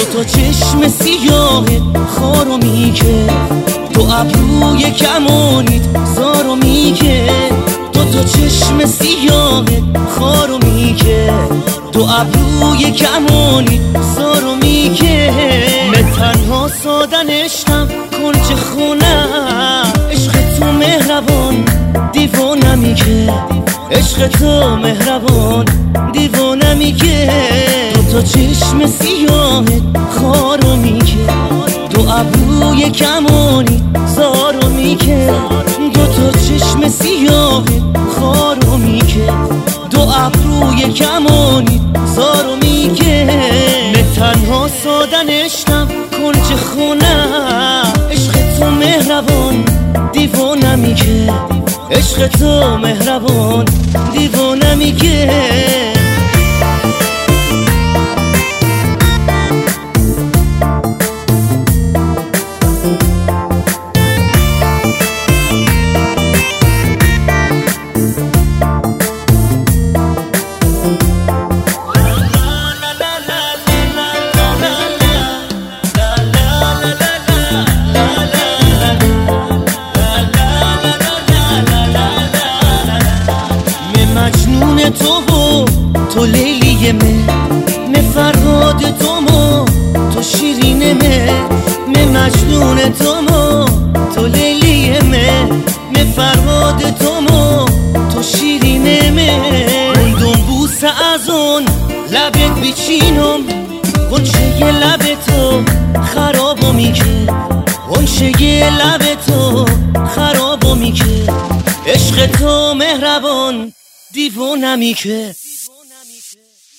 تا چشم سیاه خارو میکه، تو ابروی کمانیت زارو میکه، تو چشم سیاه خارو میکه، تو ابروی کمانیت زارو میکه. به تنها سادن عشقم کنج خونم، عشق تو مهربان دیوانمی که، عشق تو مهربان دیوانمی که. تو چشم سیاه خارو میکه، دو ابروی کمانی زارو میکه، تو چشم سیاه خارو میکه، دو ابروی کمانی زارو میکه. به تنها سادن عشقم کنج خونم، عشق تو مهربان دیوانمی که، عشق تو مهربان دیوانمی که. مجنون تو لیلی من فرهاد تو شیرین من مجنون تو لیلی من فرهاد تو شیرین من. بوسه از اون لبت بیچینم، غنچه لب تو خرابو میکه، غنچه لب تو خرابو میکه. عشق تو مهربان دیوانمی که.